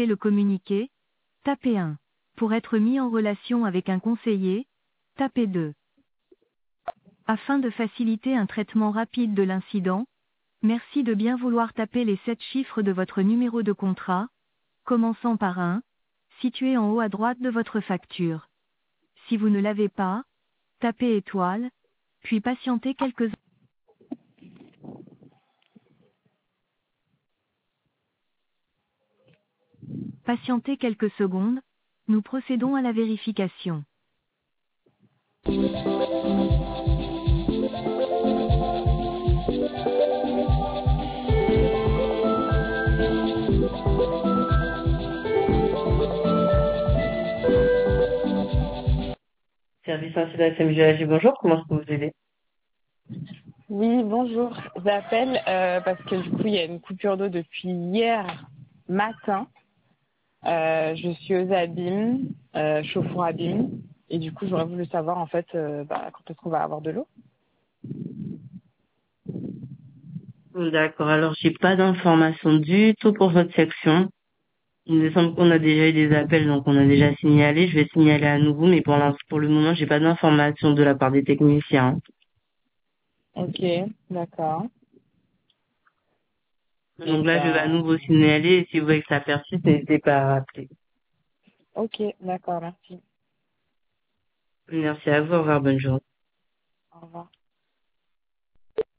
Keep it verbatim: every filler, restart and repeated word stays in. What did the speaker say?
souhaitez le communiquer, tapez un. Pour être mis en relation avec un conseiller, tapez deux. Afin de faciliter un traitement rapide de l'incident, merci de bien vouloir taper les sept chiffres de votre numéro de contrat, commençant par un, situé en haut à droite de votre facture. Si vous ne l'avez pas, tapez étoile, puis patientez quelques patientez quelques secondes, nous procédons à la vérification. Service incident S M G A G, bonjour, comment je peux vous aider? Oui, bonjour. J'appelle euh, parce que du coup, il y a une coupure d'eau depuis hier matin. Euh, je suis aux abîmes, euh, chauffe-eau abîme. Et du coup, j'aurais voulu savoir en fait euh, bah, quand est-ce qu'on va avoir de l'eau. D'accord, alors j'ai pas d'informations du tout pour votre section. Il me semble qu'on a déjà eu des appels, donc on a déjà signalé. Je vais signaler à nouveau, mais pour l'instant, pour le moment, j'ai pas d'informations de la part des techniciens. Ok, d'accord. Et Donc là, je vais à ben, nouveau signaler, et si vous voyez que ça persiste, n'hésitez pas à rappeler. ok, d'accord, merci. Merci à vous, au revoir, bonne journée. Au revoir.